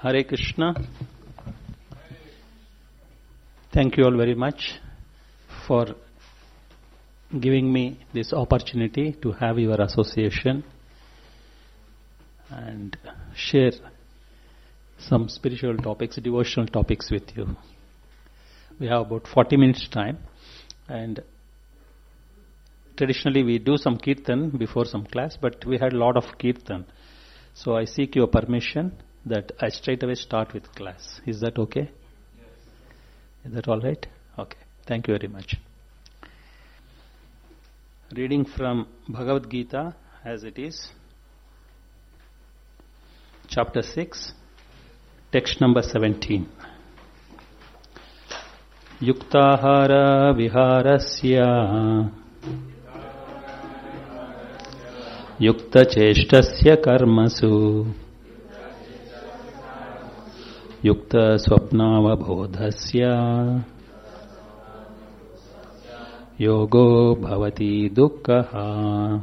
Hare Krishna. Thank you all very much for giving me this opportunity to have your association and share some spiritual topics, devotional topics with you. We have about 40 minutes time, and traditionally we do some kirtan before some class, but we had a lot of kirtan. So I seek your permission that I straight away start with class. Is that okay? Yes. Is that all right? Okay. Thank you very much. Reading from Bhagavad Gita as it is, chapter 6, text number 17. Yuktahara viharasya yukta cheshtasya karmasu yukta swapnavabodhasya yogo bhavati dukkha.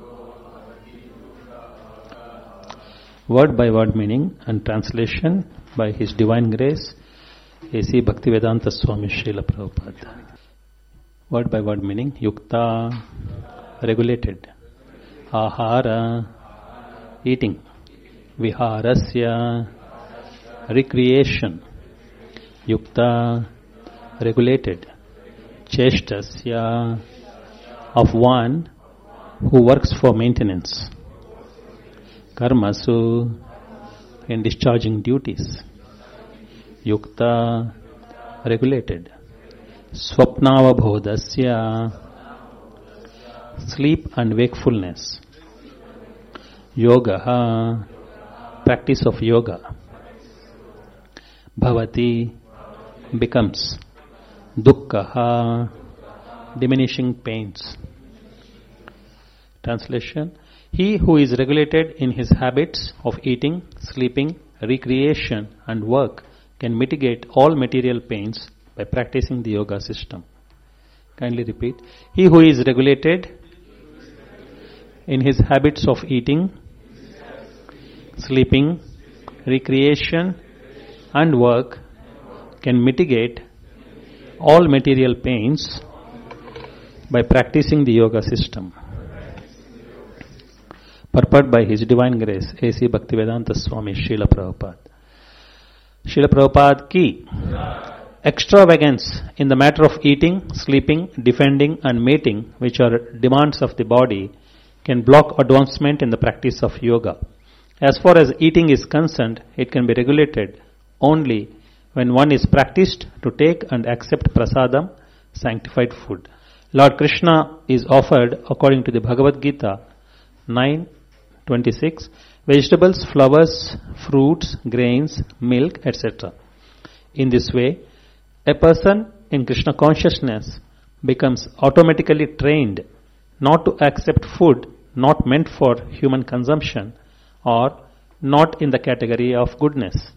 Word by word meaning and translation by His Divine Grace A.C. Bhaktivedanta Swami Srila Prabhupada. Word by word meaning: yukta, regulated; ahara, eating; viharasya, recreation; yukta, regulated; cheshtasya, of one who works for maintenance; karmasu, in discharging duties; yukta, regulated; swapnavabodhasya, sleep and wakefulness; yoga, practice of yoga; bhavati, becomes; dukkha, diminishing pains. Translation: he who is regulated in his habits of eating, sleeping, recreation and work can mitigate all material pains by practicing the yoga system. Kindly repeat. He who is regulated in his habits of eating, sleeping, recreation and work can mitigate all material pains by practicing the yoga system. Purport by His Divine Grace A.C. Bhaktivedanta Swami Srila Prabhupada. Srila Prabhupada ki extravagance in the matter of eating, sleeping, defending and mating, which are demands of the body, can block advancement in the practice of yoga. As far as eating is concerned, it can be regulated only when one is practiced to take and accept prasadam, sanctified food. Lord Krishna is offered, according to the Bhagavad Gita 9:26, vegetables, flowers, fruits, grains, milk, etc. In this way, a person in Krishna consciousness becomes automatically trained not to accept food not meant for human consumption or not in the category of goodness.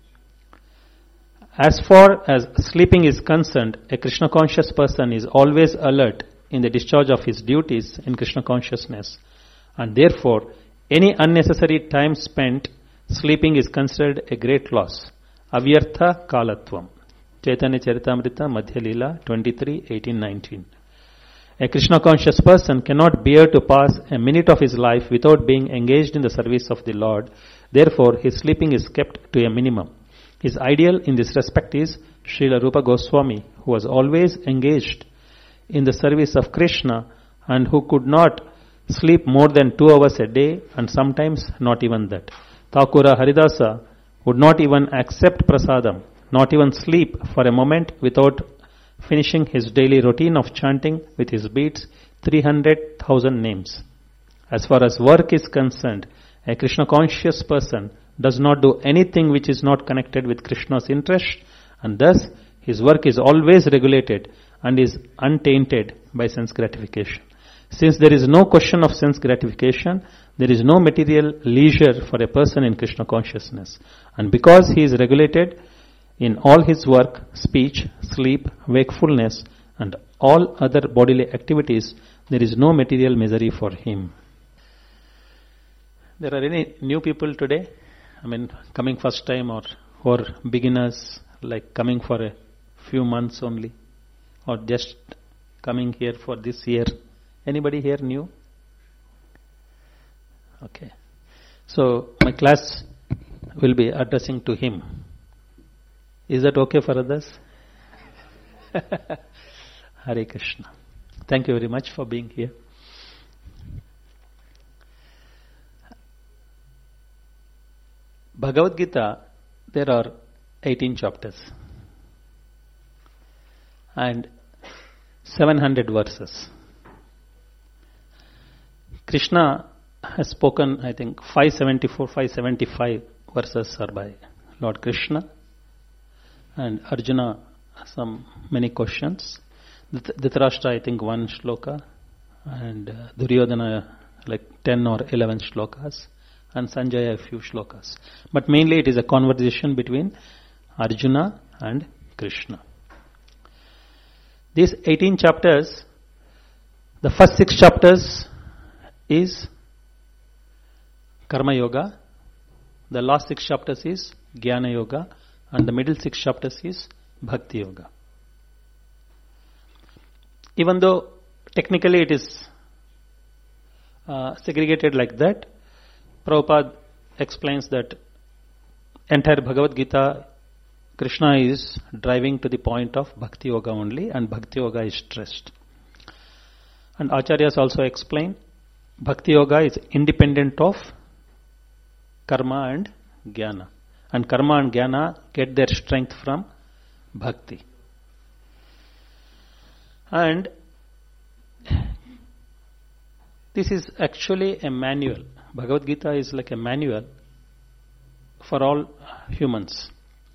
As far as sleeping is concerned, a Krishna conscious person is always alert in the discharge of his duties in Krishna consciousness, and therefore any unnecessary time spent sleeping is considered a great loss. Avyartha kalatvam. Chaitanya Charitamrita Madhya Leela 23:18-19. A Krishna conscious person cannot bear to pass a minute of his life without being engaged in the service of the Lord. Therefore, his sleeping is kept to a minimum. His ideal in this respect is Srila Rupa Goswami, who was always engaged in the service of Krishna and who could not sleep more than 2 hours a day and sometimes not even that. Thakura Haridasa would not even accept prasadam, not even sleep for a moment without finishing his daily routine of chanting with his beads 300,000 names. As far as work is concerned, a Krishna conscious person does not do anything which is not connected with Krishna's interest, and thus his work is always regulated and is untainted by sense gratification. Since there is no question of sense gratification, there is no material leisure for a person in Krishna consciousness. And because he is regulated in all his work, speech, sleep, wakefulness and all other bodily activities, there is no material misery for him. There are any new people today? coming first time or beginners, like coming for a few months only, or just coming here for this year? Anybody here new? Okay. So my class will be addressing to him. Is that okay for others? Hare Krishna. Thank you very much for being here. Bhagavad Gita, there are 18 chapters and 700 verses. Krishna has spoken, I think, 574, 575 verses are by Lord Krishna, and Arjuna many questions. Dhritarashtra, I think, 1 shloka, and Duryodhana like 10 or 11 shlokas, and Sanjaya a few shlokas. But mainly it is a conversation between Arjuna and Krishna. These 18 chapters, the first 6 chapters is Karma Yoga, the last 6 chapters is Jnana Yoga, and the middle 6 chapters is Bhakti Yoga. Even though technically it is segregated like that, Prabhupada explains that entire Bhagavad Gita, Krishna is driving to the point of Bhakti Yoga only, and Bhakti Yoga is stressed. And Acharyas also explain Bhakti Yoga is independent of Karma and Jnana. And Karma and Jnana get their strength from Bhakti. And this is actually a manual. Bhagavad Gita is like a manual for all humans.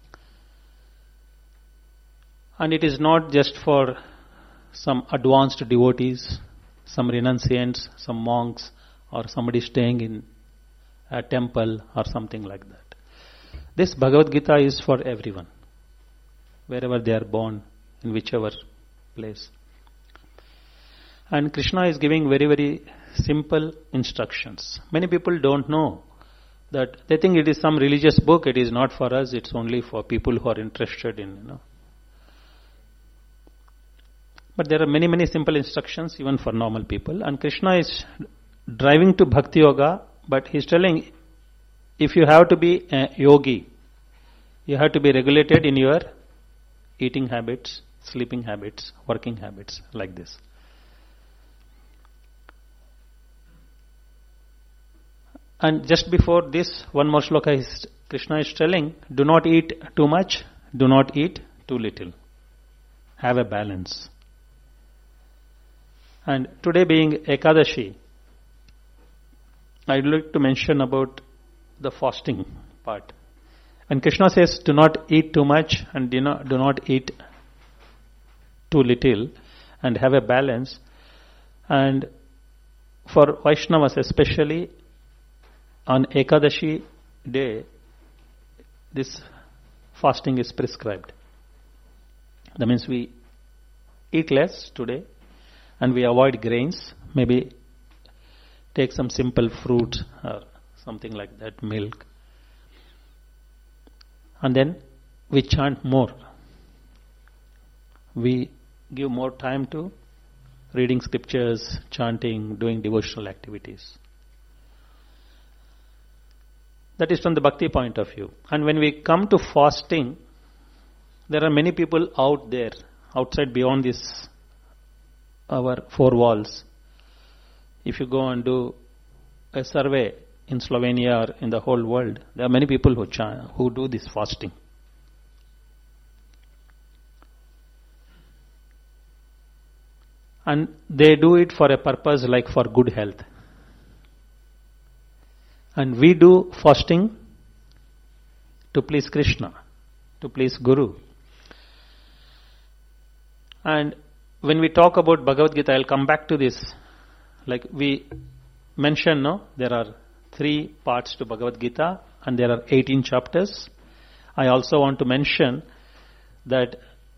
And it is not just for some advanced devotees, some renunciants, some monks, or somebody staying in a temple or something like that. This Bhagavad Gita is for everyone, wherever they are born, in whichever place. And Krishna is giving very, very simple instructions. Many people don't know that. They think it is some religious book. It is not for us. It's only for people who are interested in, But there are many, many simple instructions even for normal people. And Krishna is driving to Bhakti Yoga, but he's telling, if you have to be a yogi, you have to be regulated in your eating habits, sleeping habits, working habits, like this. And just before this, one more shloka, Krishna is telling, do not eat too much, do not eat too little. Have a balance. And today being Ekadashi, I'd like to mention about the fasting part. And Krishna says, do not eat too much and do not eat too little, and have a balance. And for Vaishnavas especially, on Ekadashi day, this fasting is prescribed. That means we eat less today and we avoid grains, maybe take some simple fruit or something like that, milk. And then we chant more. We give more time to reading scriptures, chanting, doing devotional activities. That is from the bhakti point of view. And when we come to fasting, there are many people out there, outside beyond this, our 4 walls. If you go and do a survey in Slovenia or in the whole world, there are many people who do this fasting. And they do it for a purpose like for good health. And we do fasting to please Krishna, to please Guru. And when we talk about Bhagavad Gita, I'll come back to this. Like we mentioned, there are 3 parts to Bhagavad Gita and there are 18 chapters. I also want to mention that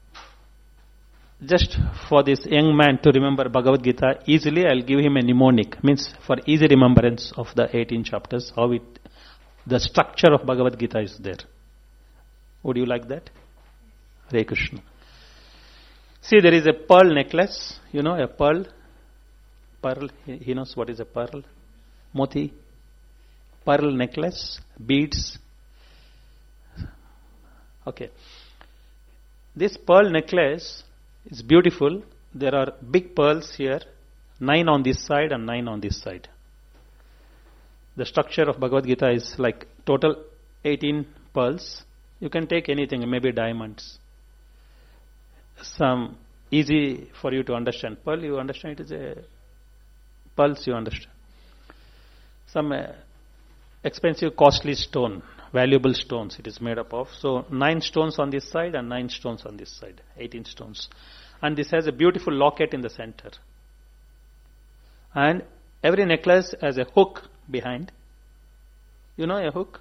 just for this young man to remember Bhagavad Gita easily, I'll give him a mnemonic. Means for easy remembrance of the 18 chapters, The structure of Bhagavad Gita is there. Would you like that? Hare Krishna. See, there is a pearl necklace. You know, a pearl. Pearl, he knows what is a pearl. Moti. Pearl necklace. Beads. Okay. This pearl necklace is beautiful. There are big pearls here. 9 on this side and 9 on this side. The structure of Bhagavad Gita is like total 18 pearls. You can take anything, maybe diamonds. Some easy for you to understand. Pearl, you understand it is a pearls, you understand. Some expensive, costly stone, valuable stones it is made up of. So 9 stones on this side and 9 stones on this side, 18 stones. And this has a beautiful locket in the center. And every necklace has a hook behind. You know a hook?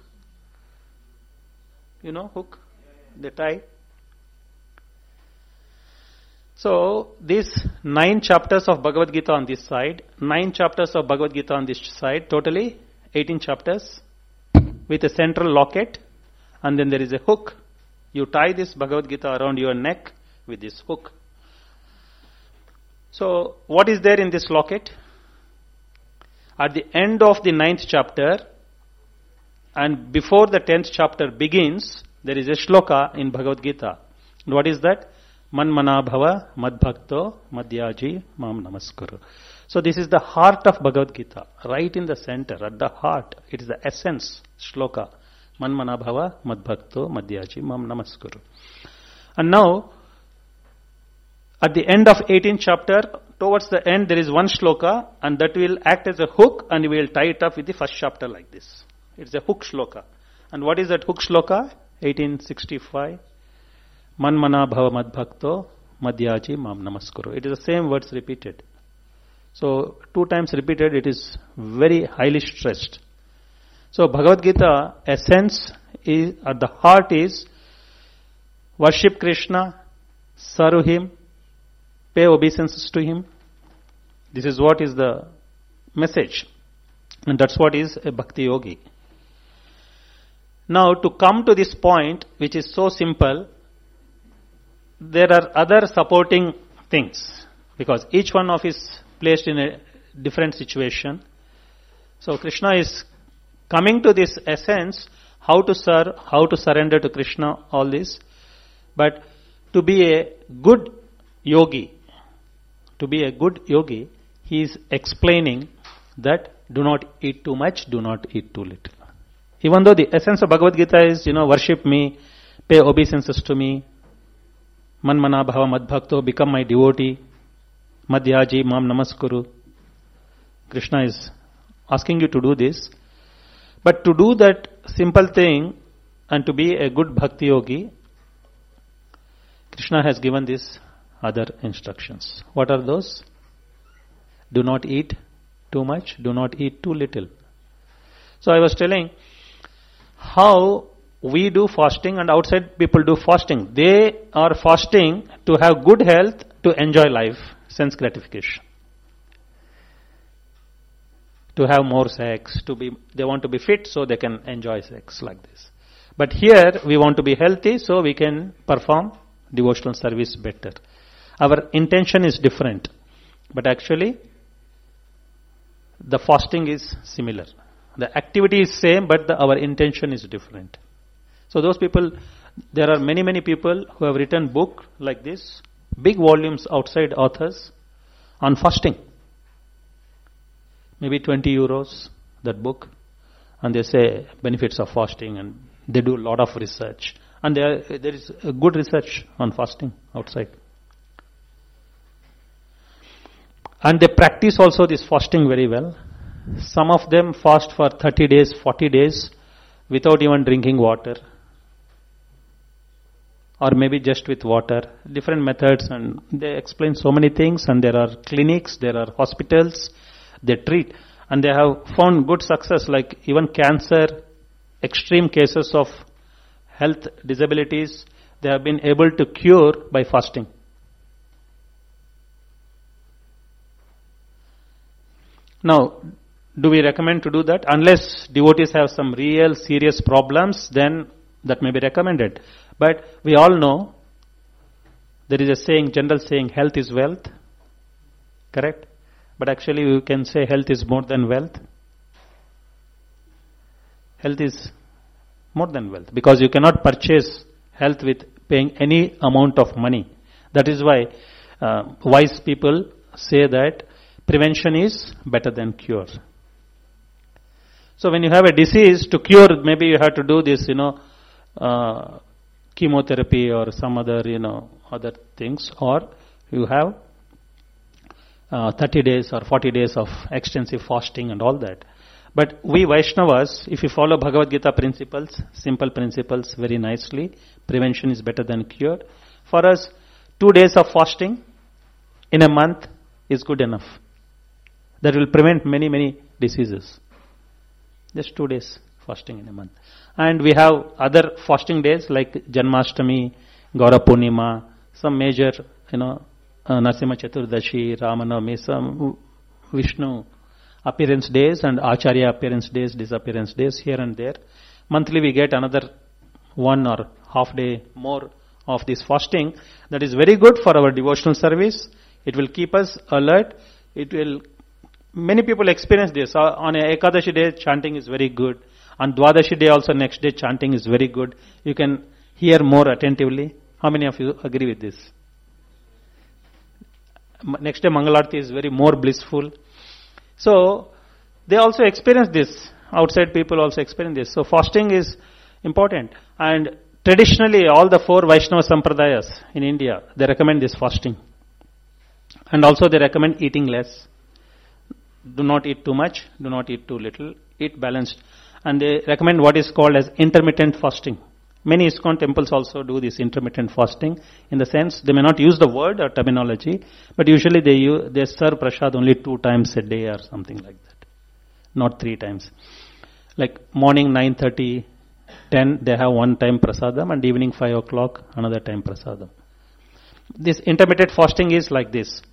You know hook? They tie. So these 9 chapters of Bhagavad Gita on this side, 9 chapters of Bhagavad Gita on this side, totally 18 chapters with a central locket, and then there is a hook. You tie this Bhagavad Gita around your neck with this hook. So what is there in this locket? At the end of the 9th chapter and before the 10th chapter begins, there is a shloka in Bhagavad Gita. And what is that? Manmana bhava madbhakto madhyaji mam namaskuru. So this is the heart of Bhagavad Gita, right in the center, at the heart. It is the essence, shloka. Manmana bhava madbhakto madhyaji mam namaskuru. And now, at the end of 18th chapter, towards the end there is one shloka, and that will act as a hook, and we will tie it up with the first chapter like this. It's a hook shloka. And what is that hook shloka? 1865. Manmana bhava madbhakto madhyaji mam namaskuru. It is the same words repeated. So 2 times repeated, it is very highly stressed. So Bhagavad Gita essence is, at the heart is, worship Krishna, serve Him, pay obeisances to Him. This is what is the message. And that's what is a Bhakti Yogi. Now to come to this point, which is so simple, there are other supporting things, because each one of is placed in a different situation. So Krishna is coming to this essence, how to serve, how to surrender to Krishna, all this. But to be a good yogi, he is explaining that do not eat too much, do not eat too little. Even though the essence of Bhagavad Gita is, worship me, pay obeisances to me, manmana bhava madbhakto, become my devotee, madhyaji mam namaskuru. Krishna is asking you to do this. But to do that simple thing and to be a good bhakti yogi, Krishna has given these other instructions. What are those? Do not eat too much, do not eat too little. So I was telling how we do fasting and outside people do fasting. They are fasting to have good health, to enjoy life, sense gratification. To have more sex, they want to be fit so they can enjoy sex like this. But here we want to be healthy so we can perform devotional service better. Our intention is different, but actually the fasting is similar. The activity is same, but our intention is different. So those people, there are many people who have written book like this, big volumes outside authors on fasting. Maybe 20 euros, that book. And they say benefits of fasting, and they do a lot of research. And there is a good research on fasting outside. And they practice also this fasting very well. Some of them fast for 30 days, 40 days without even drinking water. Or maybe just with water. Different methods, and they explain so many things, and there are clinics, there are hospitals, they treat. And they have found good success, like even cancer, extreme cases of health disabilities, they have been able to cure by fasting. Now, Do we recommend to do that? Unless devotees have some real serious problems, then that may be recommended. But we all know, there is a saying, general saying, health is wealth. Correct? But actually we can say health is more than wealth. Health is more than wealth. Because you cannot purchase health with paying any amount of money. That is why wise people say that prevention is better than cure. So when you have a disease, to cure, maybe you have to do this, chemotherapy or some other, other things, or you have 30 days or 40 days of extensive fasting and all that. But we Vaishnavas, if you follow Bhagavad Gita principles, simple principles very nicely, prevention is better than cure. For us, 2 days of fasting in a month is good enough. That will prevent many, many diseases. Just 2 days fasting in a month. And we have other fasting days like Janmashtami, Gaura Purnima, some major, Narasimha Chaturdashi, Ramanavami, some Vishnu appearance days and Acharya appearance days, disappearance days here and there. Monthly we get another 1 or half day more of this fasting. That is very good for our devotional service. It will keep us alert. Many people experience this. On a Ekadashi day, chanting is very good. On Dwadashi day also, next day, chanting is very good. You can hear more attentively. How many of you agree with this? Next day, Mangalarti is very more blissful. So, they also experience this. Outside people also experience this. So, fasting is important. And traditionally, all the 4 Vaishnava Sampradayas in India, they recommend this fasting. And also they recommend eating less. Do not eat too much, do not eat too little, eat balanced. And they recommend what is called as intermittent fasting. Many ISKCON temples also do this intermittent fasting. In the sense, they may not use the word or terminology, but usually they serve prasad only 2 times a day or something like that. Not 3 times. Like morning 9:30, 10, they have 1 time prasadam, and evening 5 o'clock, another time prasadam. This intermittent fasting is like this.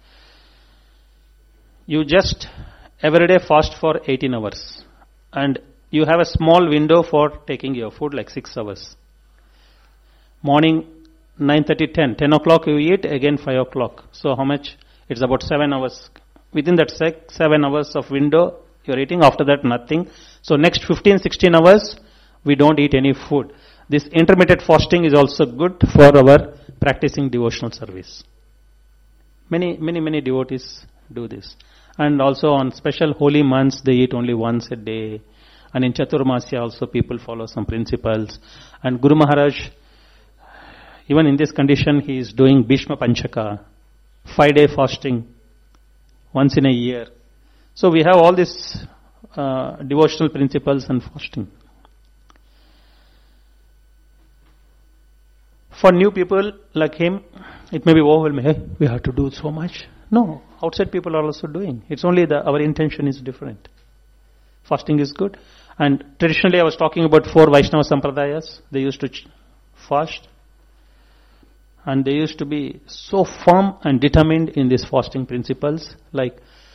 You just every day fast for 18 hours. And you have a small window for taking your food, like 6 hours. Morning 9:30, 10 o'clock you eat, again 5 o'clock. So how much? It's about 7 hours. Within that 7 hours of window, you're eating. After that, nothing. So next 15, 16 hours, we don't eat any food. This intermittent fasting is also good for our practicing devotional service. Many devotees do this. And also on special holy months, they eat only once a day. And in Chaturmasya also people follow some principles. And Guru Maharaj, even in this condition, he is doing Bhishma Panchaka, 5-day fasting, once in a year. So we have all these devotional principles and fasting. For new people like him, it may be overwhelming. Hey, we have to do so much. No, outside people are also doing. It's only our intention is different. Fasting is good. And traditionally I was talking about 4 Vaishnava Sampradayas. They used to fast. And they used to be so firm and determined in these fasting principles. Like,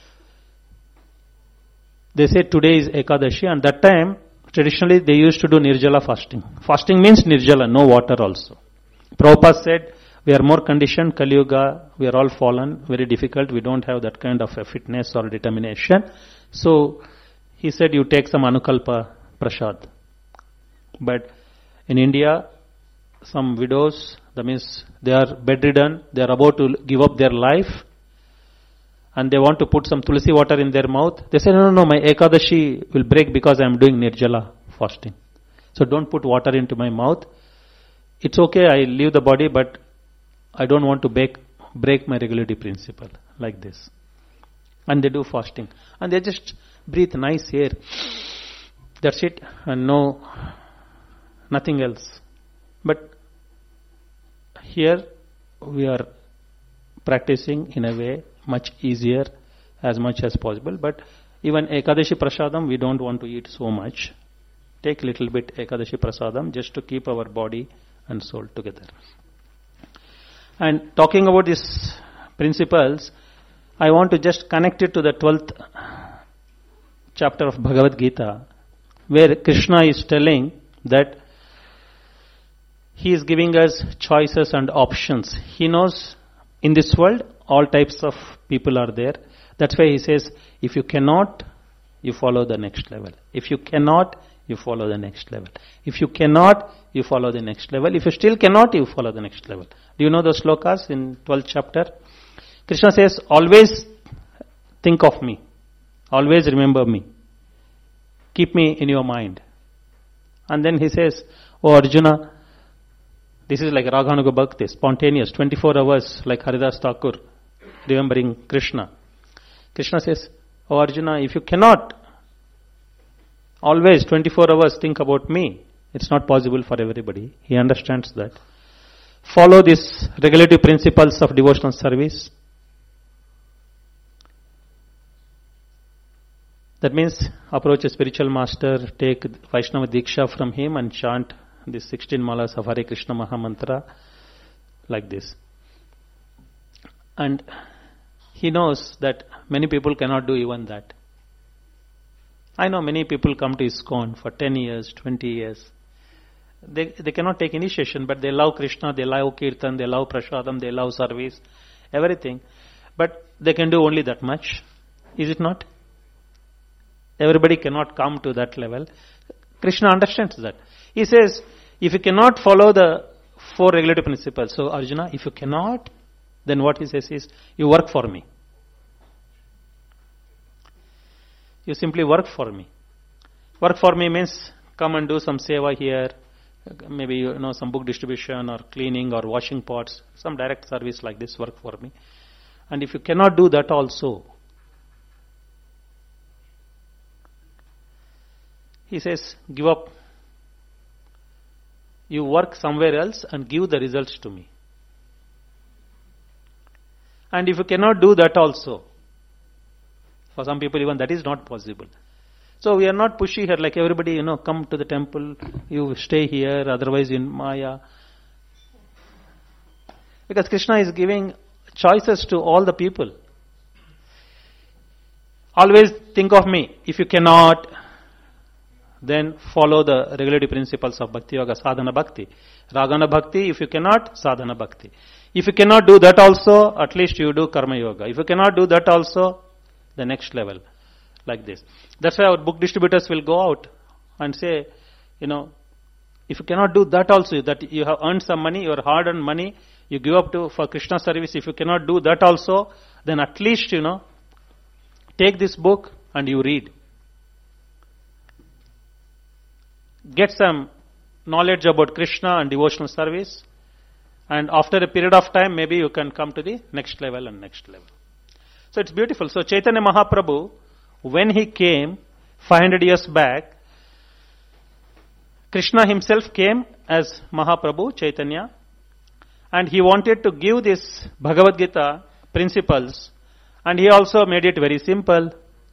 they say today is Ekadashi, and that time, traditionally they used to do Nirjala fasting. Fasting means Nirjala, no water also. Prabhupada said, we are more conditioned, Kali Yuga, we are all fallen, very difficult, we don't have that kind of a fitness or determination. So, he said you take some Anukalpa Prasad. But in India, some widows, that means they are bedridden, they are about to give up their life, and they want to put some tulsi water in their mouth. They say, no, my Ekadashi will break because I am doing Nirjala fasting. So don't put water into my mouth. It's okay, I leave the body, but I don't want to break my regularity principle, like this. And they do fasting. And they just breathe nice air. That's it, and nothing else. But here we are practicing in a way much easier, as much as possible. But even Ekadashi Prasadam, we don't want to eat so much. Take little bit Ekadashi Prasadam just to keep our body and soul together. And talking about these principles, I want to just connect it to the 12th chapter of Bhagavad Gita, where Krishna is telling that he is giving us choices and options. He knows in this world all types of people are there. That's why he says, if you cannot, you follow the next level. If you cannot, you follow the next level. If you cannot, you follow the next level. If you still cannot, you follow the next level. Do you know those slokas in 12th chapter? Krishna says, always think of me. Always remember me. Keep me in your mind. And then he says, oh Arjuna, this is like Raghanuga Bhakti, spontaneous, 24 hours like Haridas Thakur, remembering Krishna. Krishna says, oh Arjuna, if you cannot always 24 hours think about me, it's not possible for everybody. He understands that. Follow these regulative principles of devotional service. That means approach a spiritual master, take Vaishnava Diksha from him and chant these 16 malas of Hare Krishna Maha Mantra like this. And he knows that many people cannot do even that. I know many people come to ISKCON for 10 years, 20 years. They cannot take initiation, but they love Krishna, they love Kirtan, they love Prasadam, they love service, everything. But they can do only that much. Is it not? Everybody cannot come to that level. Krishna understands that. He says, if you cannot follow the 4 regulative principles, so Arjuna, if you cannot, then what he says is, you work for me. You simply work for me. Work for me means come and do some seva here, maybe some book distribution or cleaning or washing pots, some direct service like this, work for me. And if you cannot do that also, he says, give up. You work somewhere else and give the results to me. And if you cannot do that also, for some people even that is not possible. So we are not pushy here like everybody, come to the temple, you stay here, otherwise in Maya. Because Krishna is giving choices to all the people. Always think of me. If you cannot, then follow the regulative principles of Bhakti Yoga, Sadhana Bhakti. Ragana Bhakti, if you cannot, Sadhana Bhakti. If you cannot do that also, at least you do Karma Yoga. If you cannot do that also, the next level, like this. That's why our book distributors will go out and say, if you cannot do that also, that you have earned some money, your hard-earned money, you give up for Krishna service. If you cannot do that also, then at least, take this book and you read. Get some knowledge about Krishna and devotional service. And after a period of time, maybe you can come to the next level and next level. So it's beautiful. So Chaitanya Mahaprabhu, when he came 500 years back, Krishna himself came as Mahaprabhu, Chaitanya, and he wanted to give this Bhagavad Gita principles, and he also made it very simple.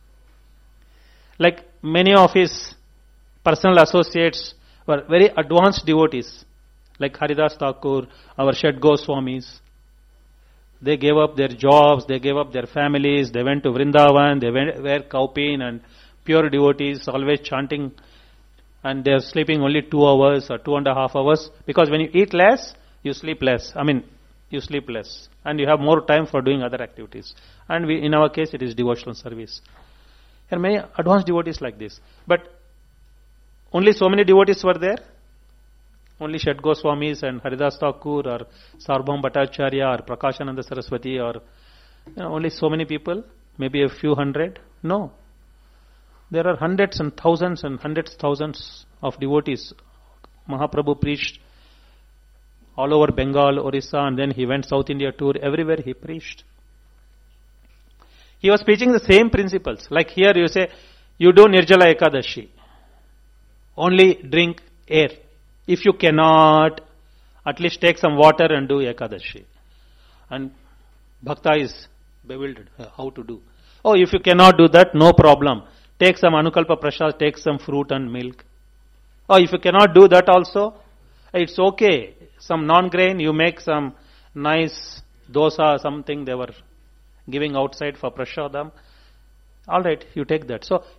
Like many of his personal associates were very advanced devotees, like Haridas Thakur, our Shed Goswamis. They gave up their jobs, they gave up their families, they went to Vrindavan, they were Kaupin and pure devotees, always chanting, and they are sleeping only 2 hours or 2.5 hours, because when you eat less, you sleep less. You sleep less, and you have more time for doing other activities. And in our case, it is devotional service. There are many advanced devotees like this. But only so many devotees were there. Only Shed Goswamis and Haridas Thakur or Sarvabhauma Bhattacharya or Prakashananda Saraswati or only so many people, maybe a few hundred. No. There are hundreds and thousands of devotees. Mahaprabhu preached all over Bengal, Orissa, and then he went South India tour. Everywhere he preached. He was preaching the same principles. Like here you say, you do Nirjala Ekadashi. Only drink air. If you cannot, at least take some water and do Ekadashi. And Bhakta is bewildered how to do. Oh, if you cannot do that, no problem. Take some Anukalpa Prasad, take some fruit and milk. Oh, if you cannot do that also, it's okay. Some non-grain, you make some nice dosa, something they were giving outside for prasadam. Alright, you take that. So,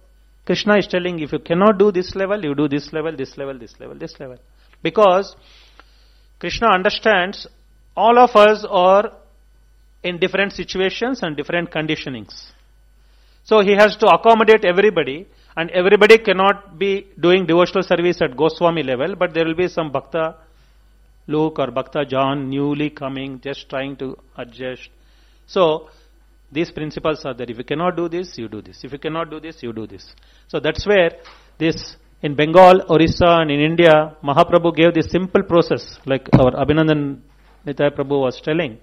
Krishna is telling, if you cannot do this level, you do this level, this level, this level, this level. Because Krishna understands all of us are in different situations and different conditionings. So he has to accommodate everybody, and everybody cannot be doing devotional service at Goswami level, but there will be some Bhakta Luke or Bhakta John newly coming, just trying to adjust. So these principles are there. If you cannot do this, you do this. If you cannot do this, you do this. So that's where this, in Bengal, Orissa and in India, Mahaprabhu gave this simple process, like our Abhinandan Nitai Prabhu was telling.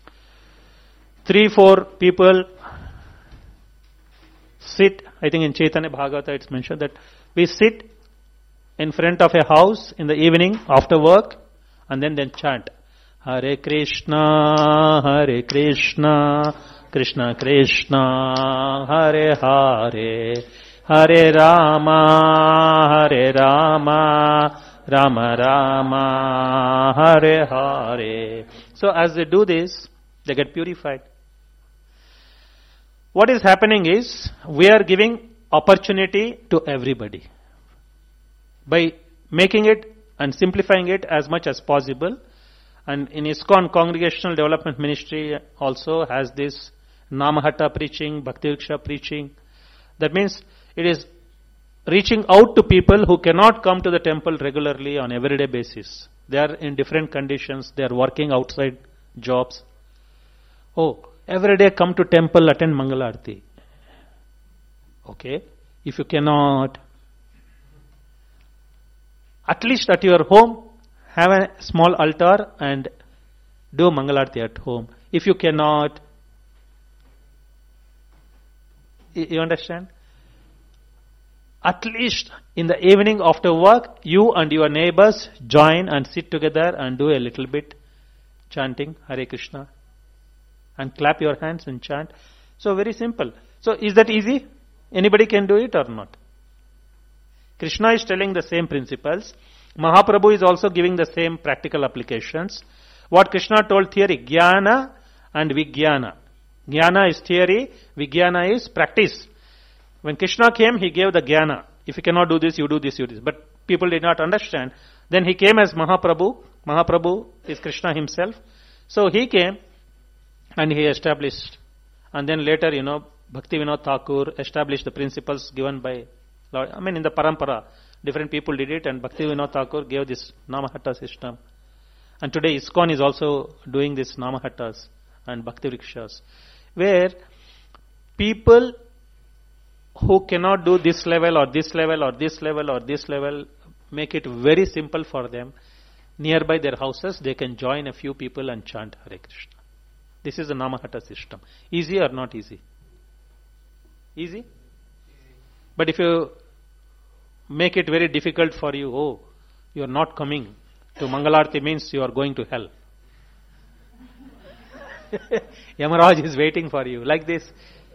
3-4 people sit, I think in Chaitanya Bhagavata it's mentioned that we sit in front of a house in the evening after work and then chant Hare Krishna, Krishna Krishna, Hare Hare, Hare Rama, Rama Rama, Hare Hare. So as they do this, they get purified. What is happening is, we are giving opportunity to everybody. By making it and simplifying it as much as possible, and in ISKCON Congregational Development Ministry also has this Namahatta preaching, Bhakti Vriksha preaching. That means it is reaching out to people who cannot come to the temple regularly on everyday basis. They are in different conditions, they are working outside jobs. Oh, every day come to temple, attend Mangalarti. Okay, if you cannot, at least at your home, have a small altar and do Mangalarti at home. If you cannot, you understand? At least in the evening after work, you and your neighbors join and sit together and do a little bit chanting Hare Krishna. And clap your hands and chant. So very simple. So is that easy? Anybody can do it or not? Krishna is telling the same principles. Mahaprabhu is also giving the same practical applications. What Krishna told theory, Jnana and Vijnana. Jnana is theory, Vijnana is practice. When Krishna came, he gave the Jnana. If you cannot do this, you do this, you do this. But people did not understand. Then he came as Mahaprabhu. Mahaprabhu is Krishna himself. So he came and he established. And then later, Bhakti Vinod Thakur established the principles given by Lord. I mean, in the Parampara, different people did it, and Bhakti Vinod Thakur gave this Namahatta system. And today ISKCON is also doing this Namahattas and Bhakti Vrikshas, where people who cannot do this level or this level or this level or this level, make it very simple for them. Nearby their houses, they can join a few people and chant Hare Krishna. This is the Namahatta system. Easy or not easy? Easy? But if you make it very difficult for you, you are not coming to Mangalarti means you are going to hell. Yamaraj is waiting for you. Like this.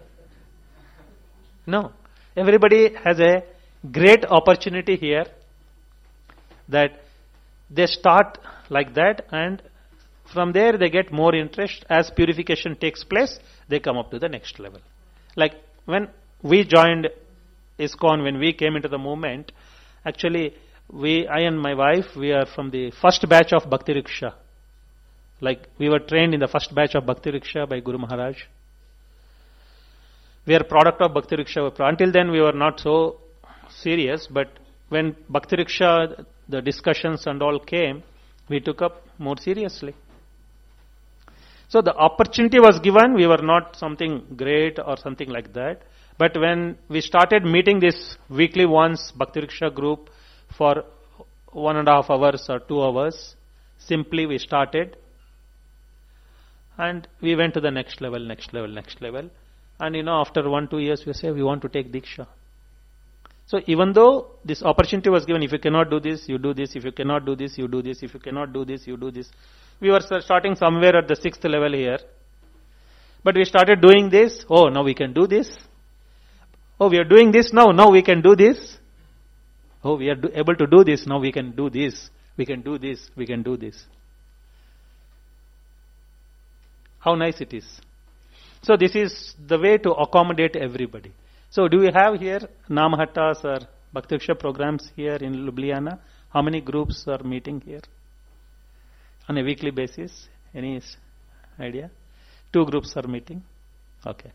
No. Everybody has a great opportunity here that they start like that, and from there they get more interest. As purification takes place, they come up to the next level. Like when we joined ISKCON, when we came into the movement, actually I and my wife, we are from the first batch of Bhakti Vriksha. Like we were trained in the first batch of Bhakti Vriksha by Guru Maharaj. We are product of Bhakti Vriksha. Until then we were not so serious, but when Bhakti Vriksha, the discussions and all came, we took up more seriously. So the opportunity was given, we were not something great or something like that. But when we started meeting this weekly once Bhakti Vriksha group for 1.5 hours or 2 hours, simply we started and we went to the next level. And after 1-2 years we say we want to take Diksha. So even though this opportunity was given, if you cannot do this, you do this. If you cannot do this, you do this. If you cannot do this, you do this. We were starting somewhere at the 6th level here. But we started doing this. Oh, now we can do this. Oh, we are doing this now. Now we can do this. Oh, we are able to do this. Now we can do this. We can do this. We can do this. How nice it is. So this is the way to accommodate everybody. So do we have here Namahattas or Bhakti programs here in Ljubljana? How many groups are meeting here on a weekly basis? Any idea? 2 groups are meeting. Okay.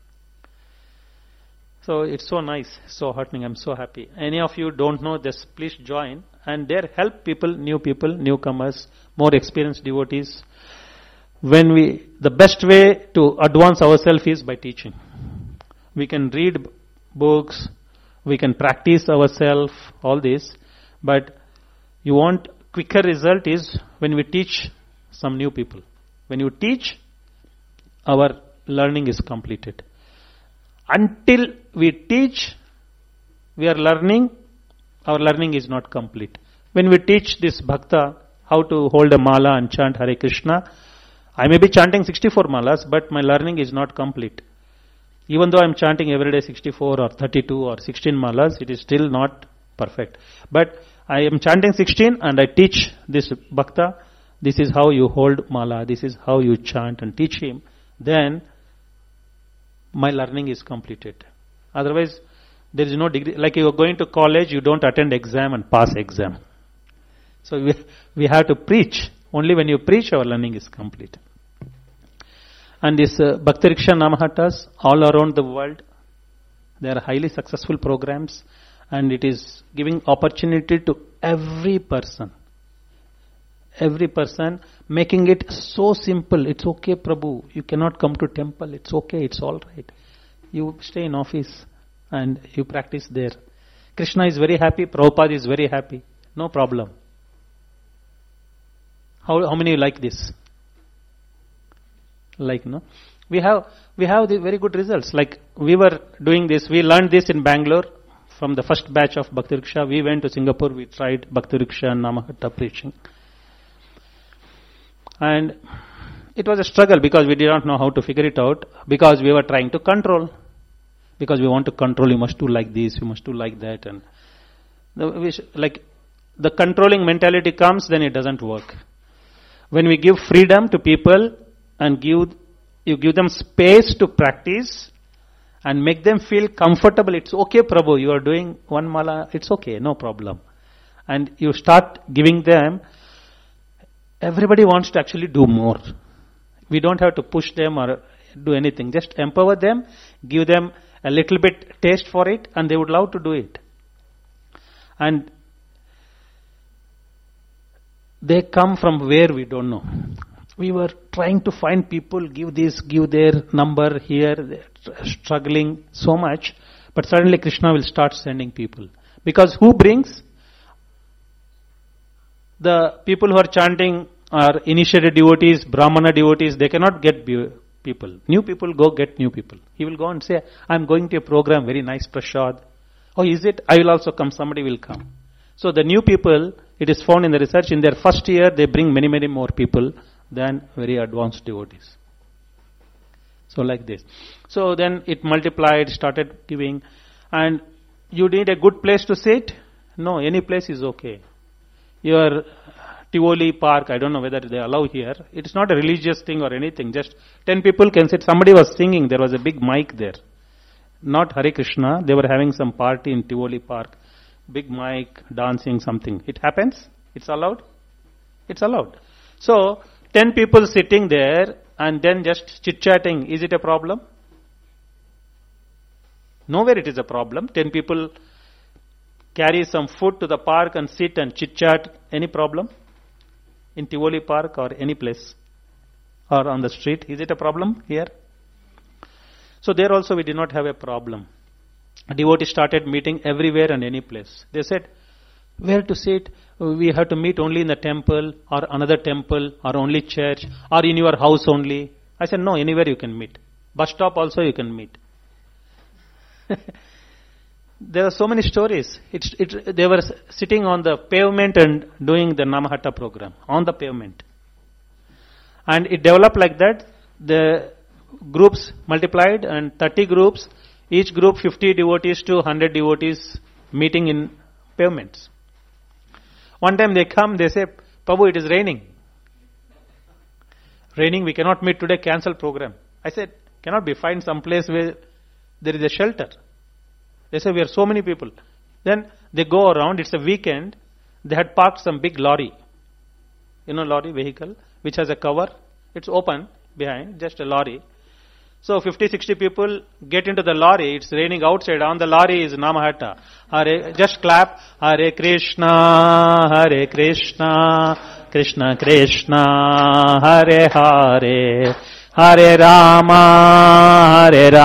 So it's so nice, so heartening. I'm so happy. Any of you don't know this, please join and there help people, newcomers, more experienced devotees. The best way to advance ourselves is by teaching. We can read books, we can practice ourselves, all this, but you want quicker result is when we teach some new people. When you teach, our learning is completed. Until we teach, we are learning, our learning is not complete. When we teach this bhakta how to hold a mala and chant Hare Krishna, I may be chanting 64 malas, but my learning is not complete. Even though I am chanting every day 64 or 32 or 16 malas, it is still not perfect. But I am chanting 16 and I teach this bhakta, this is how you hold mala, this is how you chant and teach him, then my learning is completed. Otherwise, there is no degree. Like you are going to college, you don't attend exam and pass exam. So we have to preach. Only when you preach, our learning is complete. And this Bhakti Riksha Namahattas all around the world, they are highly successful programs and it is giving opportunity to every person. Every person, making it so simple. It's okay, Prabhu. You cannot come to temple. It's okay. It's all right. You stay in office and you practice there. Krishna is very happy. Prabhupada is very happy. No problem. How many like this? Like, no? We have the very good results. Like we were doing this. We learned this in Bangalore from the first batch of Bhakti Riksha. We went to Singapore. We tried Bhakti Riksha and Namahatta preaching. And it was a struggle because we did not know how to figure it out, because we were trying to control. Because we want to control, you must do like this, you must do like that. And the controlling mentality comes, then it doesn't work. When we give freedom to people and you give them space to practice and make them feel comfortable, it's okay, Prabhu, you are doing one mala, it's okay, no problem. And you start giving them, everybody wants to actually do more. We don't have to push them or do anything. Just empower them, give them a little bit taste for it, and they would love to do it. And they come from where we don't know. We were trying to find people, give this, give their number here, struggling so much, but suddenly Krishna will start sending people. Because who brings? The people who are chanting are initiated devotees, Brahmana devotees, they cannot get people. New people go get new people. He will go and say, I'm going to a program, very nice prasad. Oh, is it? I will also come, somebody will come. So the new people, it is found in the research, in their first year, they bring many, many more people than very advanced devotees. So like this. So then it multiplied, started giving. And you need a good place to sit? No, any place is okay. Your Tivoli Park, I don't know whether they allow here. It's not a religious thing or anything. Just 10 people can sit. Somebody was singing. There was a big mic there. Not Hare Krishna. They were having some party in Tivoli Park. Big mic, dancing, something. It happens? It's allowed? It's allowed. So, 10 people sitting there and then just chit-chatting. Is it a problem? Nowhere it is a problem. 10 people carry some food to the park and sit and chit-chat. Any problem? In Tivoli Park or any place or on the street. Is it a problem here? So there also we did not have a problem. Devotees started meeting everywhere and any place. They said, where to sit? We have to meet only in the temple or another temple or only church or in your house only. I said, no, anywhere you can meet. Bus stop also you can meet. There are so many stories. They were sitting on the pavement and doing the Namahatta program on the pavement. And it developed like that. The groups multiplied and 30 groups, each group 50 devotees to 100 devotees meeting in pavements. One time they come, they say, Prabhu, it is raining. Raining, we cannot meet today, cancel program. I said, cannot be, find some place where there is a shelter. They say, we are so many people. Then they go around, it's a weekend, they had parked some big lorry. Lorry vehicle, which has a cover. It's open behind, just a lorry. So 50, 60 people get into the lorry. It's raining outside. On the lorry is Namahatta. Just clap. Hare Krishna, Krishna Krishna, Hare Hare, Hare Rama,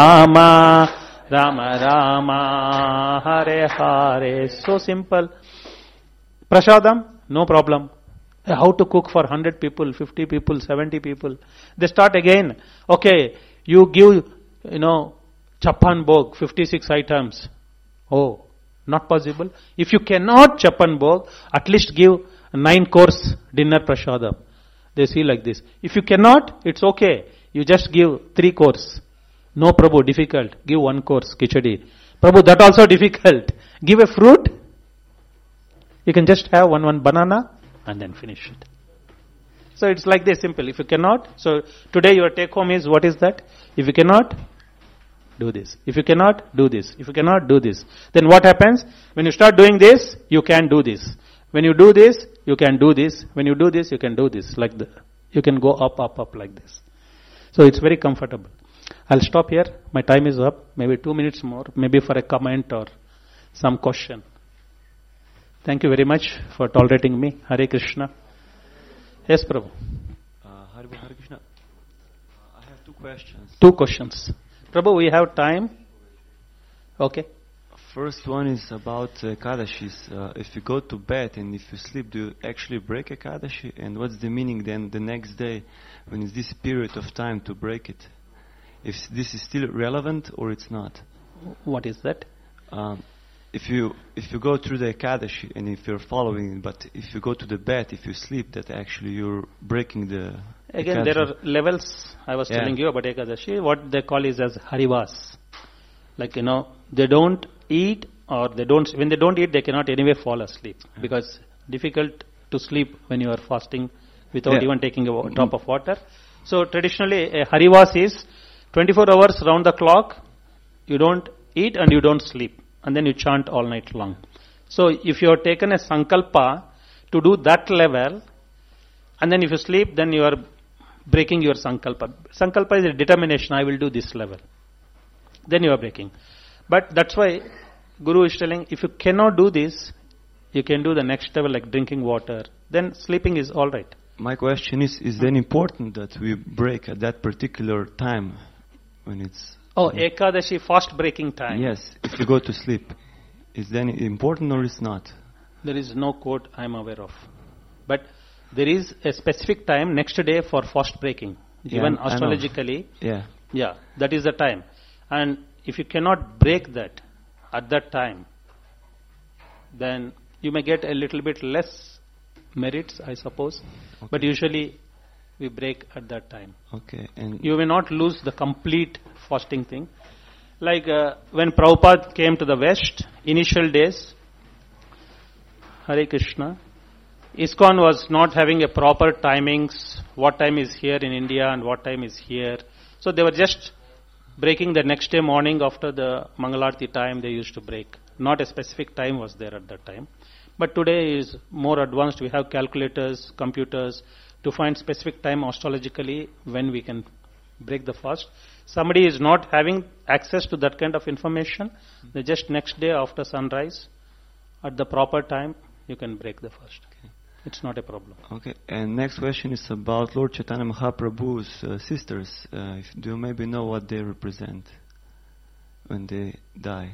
Rama Rama, Hare Hare. So simple. Prasadam, no problem. How to cook for 100 people, 50 people, 70 people. They start again. Okay, you give, Chappan Bhog, 56 items. Oh, not possible. If you cannot Chappan Bhog, at least give 9-course dinner prasadam. They see like this. If you cannot, it's okay. You just give 3-course. No, Prabhu, difficult. Give 1-course khichdi. Prabhu, that also difficult. Give a fruit. You can just have one banana and then finish it. So it's like this, simple. If you cannot, so today your take home is, what is that? If you cannot, do this. If you cannot, do this. If you cannot, do this. Then what happens? When you start doing this, you can do this. When you do this, you can do this. When you do this, you can do this. Like you can go up like this. So it's very comfortable. I'll stop here. My time is up. Maybe 2 minutes more. Maybe for a comment or some question. Thank you very much for tolerating me. Hare Krishna. Yes, Prabhu. Hare Krishna. I have 2 questions. 2 questions. Prabhu, we have time. Okay. First one is about Ekadashis. If you go to bed and if you sleep, do you actually break Ekadashi? And what's the meaning then the next day when it's this period of time to break it? If this is still relevant or it's not? What is that? If you go through the Ekadashi and if you're following it, but if you go to the bed, if you sleep, that actually you're breaking the Again, Ekadashi. there are levels. I was telling you about Ekadashi. What they call is as Harivas. Like, they don't eat or when they don't eat, they cannot anyway fall asleep. Because difficult to sleep when you are fasting without even taking a drop of water. So traditionally, a Harivas is 24 hours round the clock, you don't eat and you don't sleep. And then you chant all night long. So if you have taken a sankalpa to do that level, and then if you sleep, then you are breaking your sankalpa. Sankalpa is a determination, I will do this level. Then you are breaking. But that's why Guru is telling, if you cannot do this, you can do the next level like drinking water. Then sleeping is all right. My question is then important that we break at that particular time when it's... Oh, Ekadashi, fast breaking time. Yes, if you go to sleep. Is then important or is not? There is no quote I am aware of. But there is a specific time next day for fast breaking. Given astrologically. Yeah, that is the time. And if you cannot break that at that time, then you may get a little bit less merits, I suppose. Okay. But usually we break at that time. Okay. And you may not lose the complete fasting thing. Like when Prabhupada came to the West, initial days, Hare Krishna, ISKCON was not having a proper timings, what time is here in India and what time is here. So they were just breaking the next day morning after the Mangalarti time they used to break. Not a specific time was there at that time. But today is more advanced. We have calculators, computers to find specific time astrologically when we can break the fast. Somebody is not having access to that kind of information. The just next day after sunrise, at the proper time, you can break the fast. Okay. It's not a problem. Okay. And next question is about Lord Chaitanya Mahaprabhu's sisters. Do you maybe know what they represent when they die?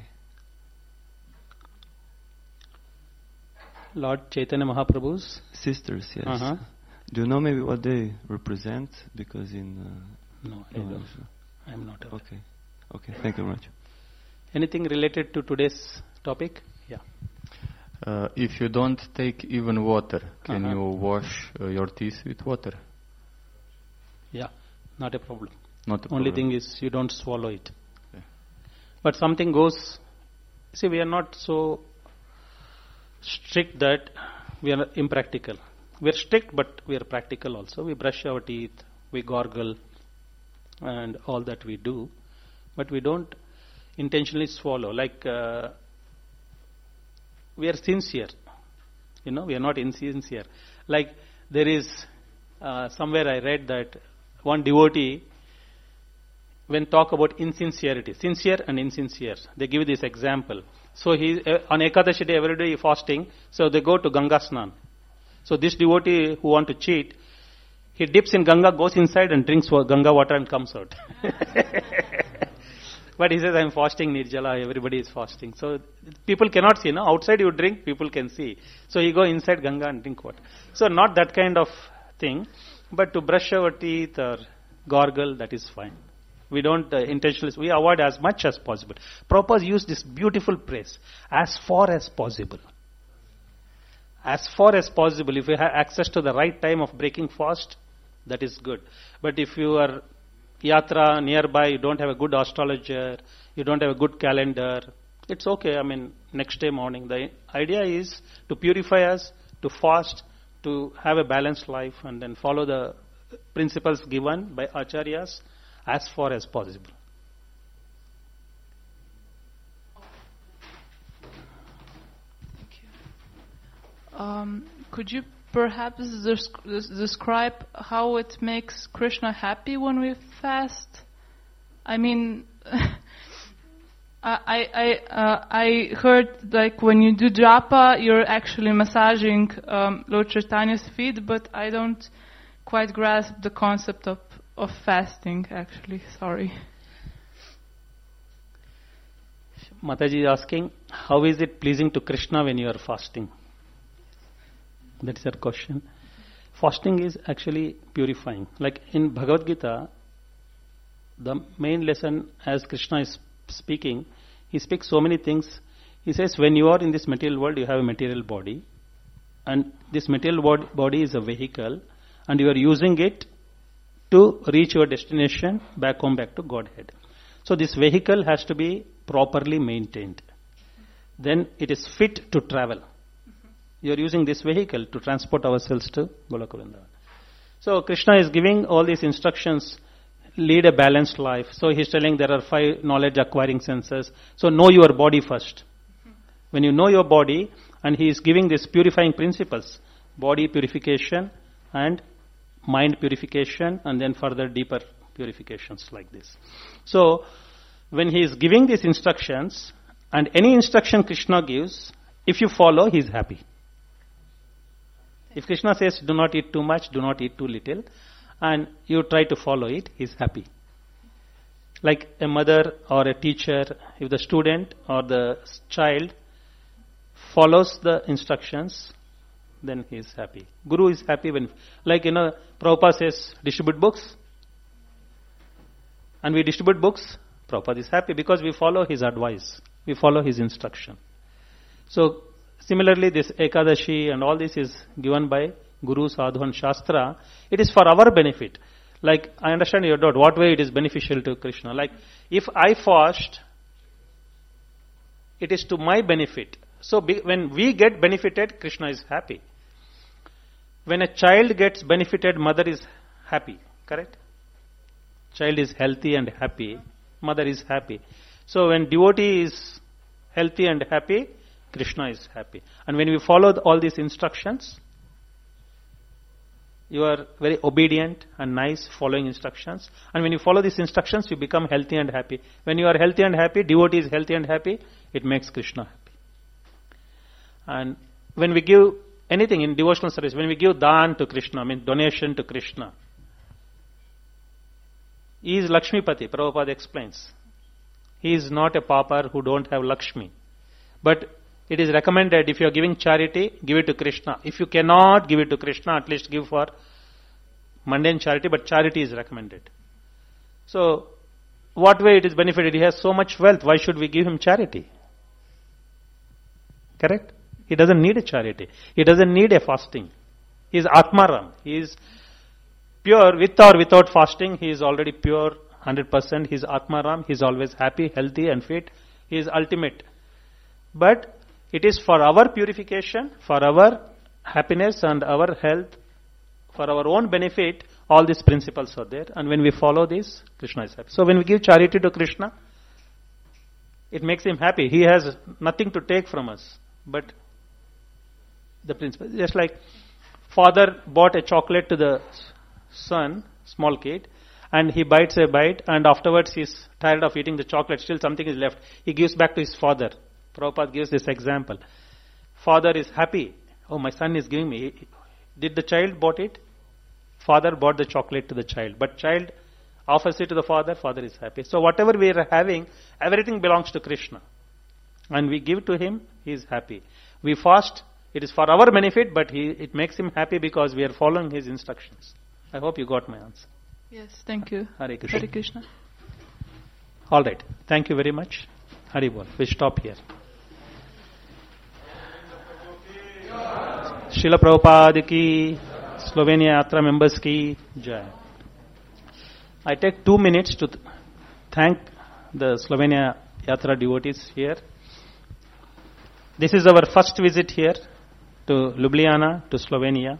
Lord Chaitanya Mahaprabhu's sisters, yes. Uh-huh. Do you know maybe what they represent? Because no, I don't. I'm not aware. Okay. Thank you very much. Anything related to today's topic? Yeah. If you don't take even water, can you wash your teeth with water? Yeah, not a problem. Not a problem. Only thing is you don't swallow it. Okay. But something goes. See, we are not so strict that we are impractical. We are strict, but we are practical also. We brush our teeth, we gargle, and all that we do. But we don't intentionally swallow. Like we are sincere. We are not insincere. Like there is somewhere I read that one devotee, when talk about insincerity, sincere and insincere, they give this example. So he on Ekadashi day every day fasting, so they go to Ganga Snan. So this devotee who want to cheat, he dips in Ganga, goes inside and drinks Ganga water and comes out. But he says, I am fasting Nirjala, everybody is fasting. So people cannot see, no? Outside you drink, people can see. So you go inside Ganga and drink water. So not that kind of thing, but to brush our teeth or gargle, that is fine. We don't intentionally, we avoid as much as possible. Prabhupada used this beautiful phrase, as far as possible. As far as possible, if you have access to the right time of breaking fast, that is good. But if you are yatra nearby, you don't have a good astrologer, you don't have a good calendar, it's okay. I mean, next day morning. The idea is to purify us, to fast, to have a balanced life, and then follow the principles given by acharyas as far as possible. Could you perhaps describe how it makes Krishna happy when we fast? I mean, I heard like when you do japa, you're actually massaging Lord Chaitanya's feet, but I don't quite grasp the concept of fasting. Actually, sorry. Mataji is asking, how is it pleasing to Krishna when you are fasting? That is her question. Fasting is actually purifying. Like in Bhagavad Gita, the main lesson as Krishna is speaking, he speaks so many things. He says, when you are in this material world, you have a material body. And this material body is a vehicle. And you are using it to reach your destination, back home, back to Godhead. So this vehicle has to be properly maintained. Then it is fit to travel. You are using this vehicle to transport ourselves to Goloka Vrindavan. So Krishna is giving all these instructions, lead a balanced life. So he is telling there are 5 knowledge acquiring senses. So know your body first. When you know your body, and he is giving these purifying principles, body purification and mind purification, and then further deeper purifications like this. So when he is giving these instructions, and any instruction Krishna gives, if you follow, he is happy. If Krishna says, do not eat too much, do not eat too little, and you try to follow it, he is happy. Like a mother or a teacher, if the student or the child follows the instructions, then he is happy. Guru is happy when, like, Prabhupada says, distribute books. And we distribute books, Prabhupada is happy because we follow his advice. We follow his instruction. So, similarly, this Ekadashi and all this is given by Guru, Sadhu and Shastra. It is for our benefit. Like, I understand your doubt, what way it is beneficial to Krishna. Like, if I fast, it is to my benefit. So, when we get benefited, Krishna is happy. When a child gets benefited, mother is happy. Correct? Child is healthy and happy. Mother is happy. So, when devotee is healthy and happy, Krishna is happy. And when we follow all these instructions, you are very obedient and nice following instructions. And when you follow these instructions, you become healthy and happy. When you are healthy and happy, devotee is healthy and happy, it makes Krishna happy. And when we give anything in devotional service, when we give dhan to Krishna, donation to Krishna, he is Lakshmipati, Prabhupada explains. He is not a pauper who don't have Lakshmi. But it is recommended, if you are giving charity, give it to Krishna. If you cannot give it to Krishna, at least give for mundane charity, but charity is recommended. So, what way it is benefited? He has so much wealth, why should we give him charity? Correct? He doesn't need a charity. He doesn't need a fasting. He is Atmaram. He is pure with or without fasting. He is already pure 100%. He is Atmaram. He is always happy, healthy and fit. He is ultimate. But it is for our purification, for our happiness and our health, for our own benefit, all these principles are there. And when we follow this, Krishna is happy. So when we give charity to Krishna, it makes him happy. He has nothing to take from us. But the principle, just like father bought a chocolate to the son, small kid, and he bites a bite, and afterwards he's tired of eating the chocolate, still something is left. He gives back to his father. Prabhupada gives this example. Father is happy. Oh, my son is giving me. Did the child bought it? Father bought the chocolate to the child. But child offers it to the father, father is happy. So whatever we are having, everything belongs to Krishna. And we give to him, he is happy. We fast, it is for our benefit, but it makes him happy because we are following his instructions. I hope you got my answer. Yes, thank you. Hare Krishna. Hare Krishna. All right. Thank you very much. Hari Bol. We stop here. Srila Prabhupada ki, Slovenia Yatra members ki jai. I take 2 minutes to thank the Slovenia Yatra devotees here. This is our first visit here to Ljubljana, to Slovenia.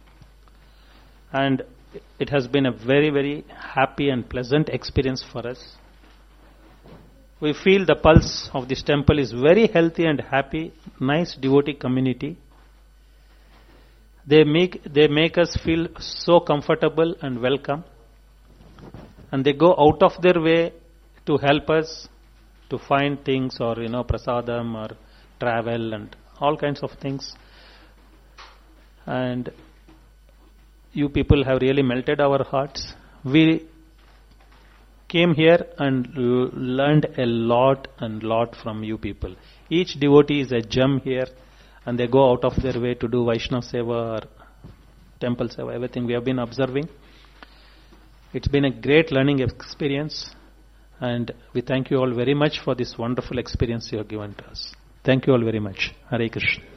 And it has been a very, very happy and pleasant experience for us. We feel the pulse of this temple is very healthy and happy, nice devotee community. They make us feel so comfortable and welcome. And they go out of their way to help us to find things or, prasadam or travel and all kinds of things. And you people have really melted our hearts. We came here and learned a lot from you people. Each devotee is a gem here, and they go out of their way to do Vaishnava Seva or Temple Seva, everything we have been observing. It's been a great learning experience, and we thank you all very much for this wonderful experience you have given to us. Thank you all very much. Hare Krishna.